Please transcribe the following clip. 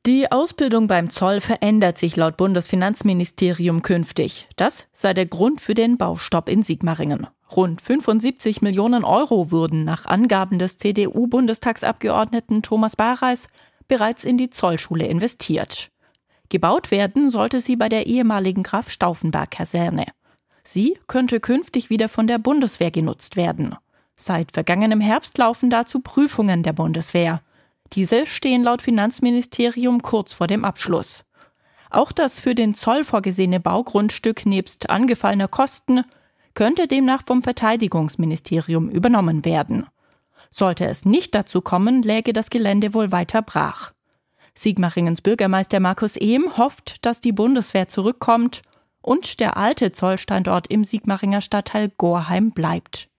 Die Ausbildung beim Zoll verändert sich laut Bundesfinanzministerium künftig. Das sei der Grund für den Baustopp in Sigmaringen. Rund 75 Millionen Euro wurden nach Angaben des CDU-Bundestagsabgeordneten Thomas Bareis bereits in die Zollschule investiert. Gebaut werden sollte sie bei der ehemaligen Graf-Stauffenberg-Kaserne. Sie könnte künftig wieder von der Bundeswehr genutzt werden. Seit vergangenem Herbst laufen dazu Prüfungen der Bundeswehr. Diese stehen laut Finanzministerium kurz vor dem Abschluss. Auch das für den Zoll vorgesehene Baugrundstück nebst angefallener Kosten könnte demnach vom Verteidigungsministerium übernommen werden. Sollte es nicht dazu kommen, läge das Gelände wohl weiter brach. Sigmaringens Bürgermeister Markus Ehm hofft, dass die Bundeswehr zurückkommt und der alte Zollstandort im Sigmaringer Stadtteil Gorheim bleibt.